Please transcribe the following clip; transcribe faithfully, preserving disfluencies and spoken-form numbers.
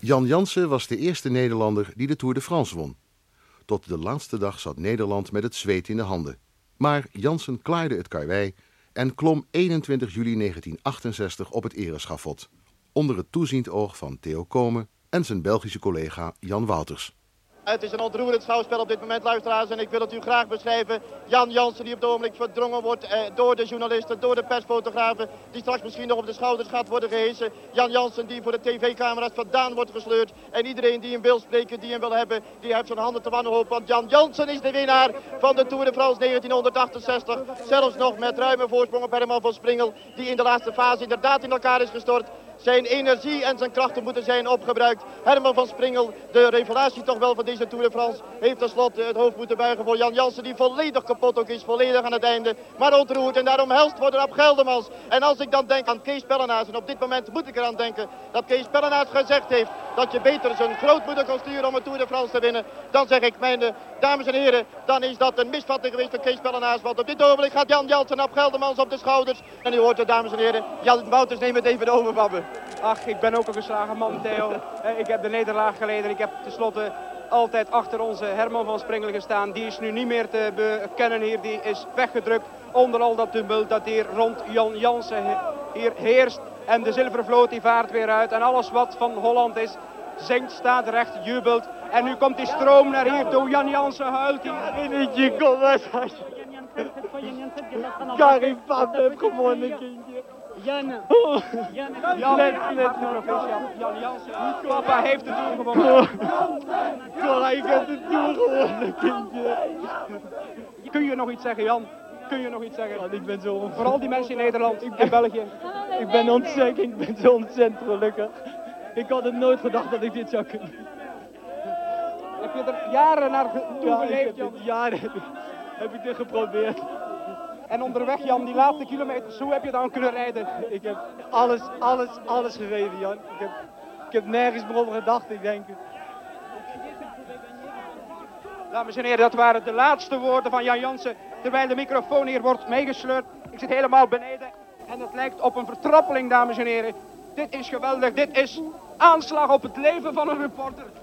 Jan Jansen was de eerste Nederlander die de Tour de France won. Tot de laatste dag zat Nederland met het zweet in de handen. Maar Jansen klaarde het karwei en klom eenentwintig juli negentien achtenzestig op het ereschafot, onder het toeziend oog van Theo Komen en zijn Belgische collega Jan Wouters. Het is een ontroerend schouwspel op dit moment, luisteraars, en ik wil het u graag beschrijven. Jan Jansen die op het ogenblik verdrongen wordt eh, door de journalisten, door de persfotografen, die straks misschien nog op de schouders gaat worden gehesen. Jan Jansen die voor de tv-camera's vandaan wordt gesleurd en iedereen die hem wil spreken, die hem wil hebben, die heeft zijn handen te wanhoop. Want Jan Jansen is de winnaar van de Tour de France negentien achtenzestig. Zelfs nog met ruime voorsprong op Herman van Springel, die in de laatste fase inderdaad in elkaar is gestort. Zijn energie en zijn krachten moeten zijn opgebruikt. Herman van Springel, de revelatie toch wel van deze Tour de France, heeft tenslotte het hoofd moeten buigen voor Jan Jansen, die volledig kapot ook is, volledig aan het einde, maar ontroerd en daarom helst worden op Geldermans. En als ik dan denk aan Kees Pellenaars, en op dit moment moet ik eraan denken dat Kees Pellenaars gezegd heeft dat je beter zijn grootmoeder kon sturen om een Tour de France te winnen, dan zeg ik, mijn dames en heren, dan is dat een misvatting geweest van Kees Pellenaars, want op dit ogenblik gaat Jan Jansen op Geldermans op de schouders. En u hoort het, dames en heren, Jan Wouters, neem het even over van me. Ach, ik ben ook een geslagen man, Theo. Ik heb de nederlaag geleden. Ik heb tenslotte altijd achter onze Herman van Springel gestaan. Die is nu niet meer te bekennen hier. Die is weggedrukt onder al dat tumult dat hier rond Jan Jansen hier heerst. En de zilveren vloot die vaart weer uit. En alles wat van Holland is, zingt, staat recht, jubelt. En nu komt die stroom naar hier toe. Jan Jansen huilt hier. Kindje, kom maar. Karin Van heeft gewonnen, kindje. Jan, Jan, Jan, Jan Jansen, papa heeft de Tour gewonnen. Cora, ik heb de Tour gewonnen, kindje. Kun je nog iets zeggen, Jan? Kun je nog iets zeggen? Ja, ik ben zo... Voor al die mensen in Nederland en België. Ik ben ontzettend, ik ben zo ontzettend gelukkig. Ik had het nooit gedacht dat ik dit zou kunnen. Heb je er jaren naar toegeleefd, ja, Jan? Jaren heb ik, heb ik dit geprobeerd. En onderweg, Jan, die laatste kilometers, hoe heb je dan kunnen rijden? Ik heb alles, alles, alles gereden, Jan. Ik heb, ik heb nergens meer over gedacht, ik denk. Dames en heren, dat waren de laatste woorden van Jan Jansen, terwijl de microfoon hier wordt meegesleurd. Ik zit helemaal beneden en het lijkt op een vertrappeling, dames en heren. Dit is geweldig, dit is aanslag op het leven van een reporter.